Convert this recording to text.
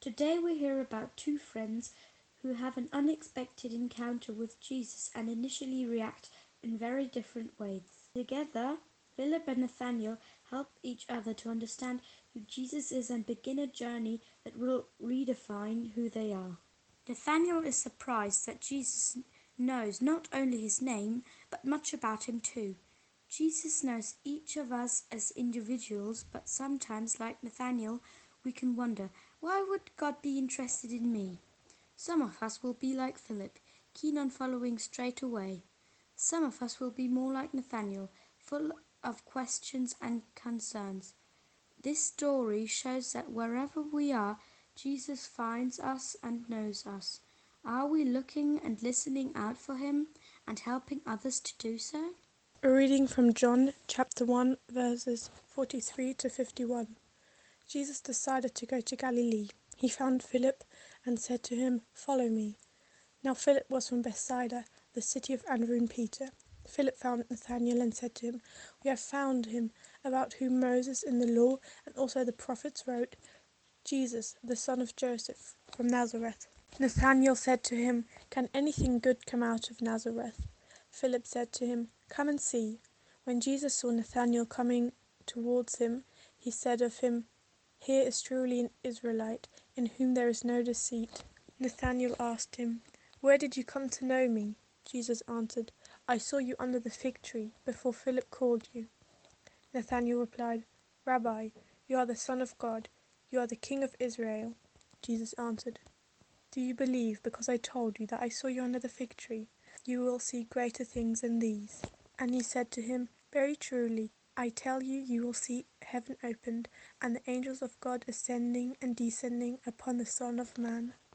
Today we hear about two friends who have an unexpected encounter with Jesus and initially react in very different ways. Together, Philip and Nathanael help each other to understand who Jesus is and begin a journey that will redefine who they are. Nathanael is surprised that Jesus knows not only his name, but much about him too. Jesus knows each of us as individuals, but sometimes, like Nathanael, we can wonder, why would God be interested in me? Some of us will be like Philip, keen on following straight away. Some of us will be more like Nathanael, full of questions and concerns. This story shows that wherever we are, Jesus finds us and knows us. Are we looking and listening out for him and helping others to do so? A reading from John chapter 1 verses 43 to 51. Jesus decided to go to Galilee. He found Philip and said to him, "Follow me." Now Philip was from Bethsaida, the city of Andrew and Peter. Philip found Nathanael and said to him, "We have found him, about whom Moses in the law and also the prophets wrote, Jesus, the son of Joseph, from Nazareth." Nathanael said to him, "Can anything good come out of Nazareth?" Philip said to him, "Come and see." When Jesus saw Nathanael coming towards him, he said of him, "Here is truly an Israelite, in whom there is no deceit." Nathanael asked him, "Where did you come to know me?" Jesus answered, "I saw you under the fig tree, before Philip called you." Nathanael replied, "Rabbi, you are the Son of God, you are the King of Israel." Jesus answered, "Do you believe because I told you that I saw you under the fig tree? You will see greater things than these." And he said to him, "Very truly, I tell you, you will see heaven opened, and the angels of God ascending and descending upon the Son of Man."